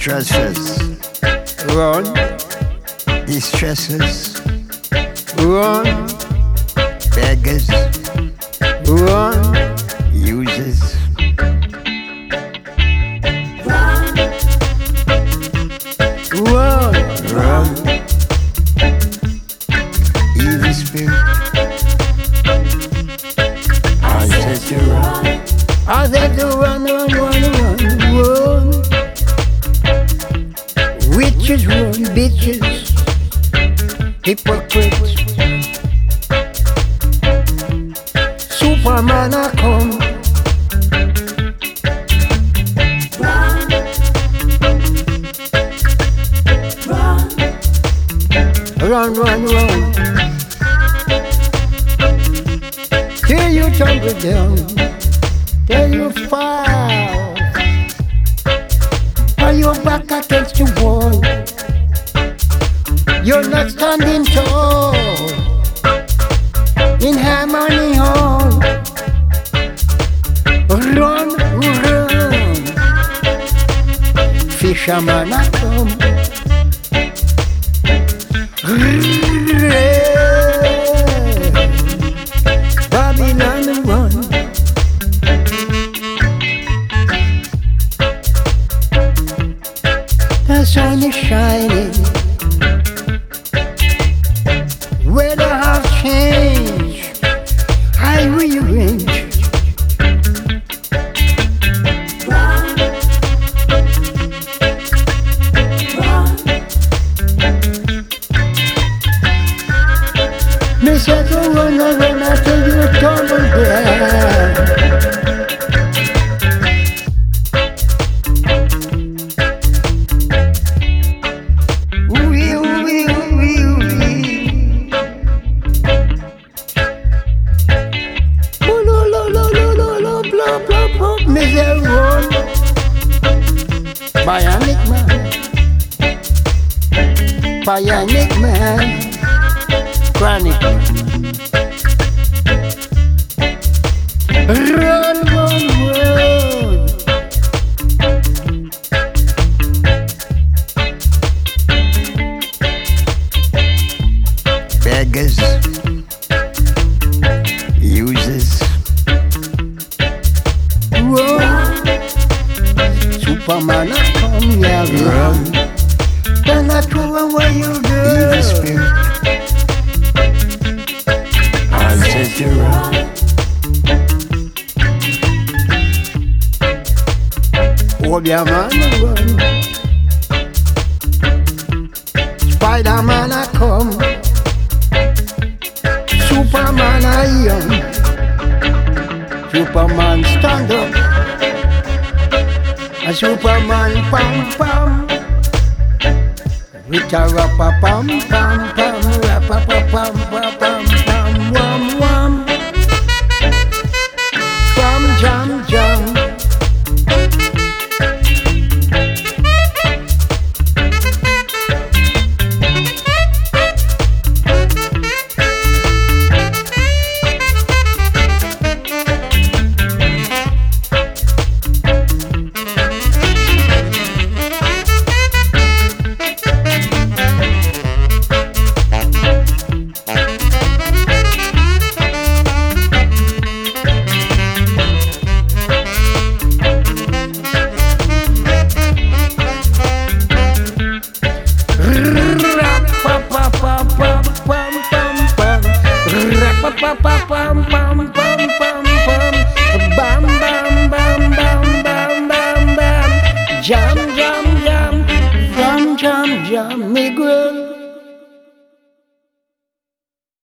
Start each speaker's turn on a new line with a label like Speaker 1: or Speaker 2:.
Speaker 1: Stresses, run. Distresses, run. Beggars, run. Users, run. Evil spirit, I said to run. I said to run. Witches run, bitches, hypocrites. Superman I come. Run. Till you tumble down, till you fall, or you're back against the wall. You're not standing tall in Harmony Hall. Run. Fisherman I come. Babylon run. The sun is shining. Weather have changed. I rearrange. Me said to run until you tumble down. Me say run. Bionic man. Chronic. Run. Beggars, users, run. Superman I come, yeah, run. Then I throw away you do. Evil spirit, I said to run. Hold your man and run. Spider-Man I come. Superman I am. Superman stand up. A Superman pam. With a rappa pam, rappa pam, wam. Pam jam. Jam, me girl.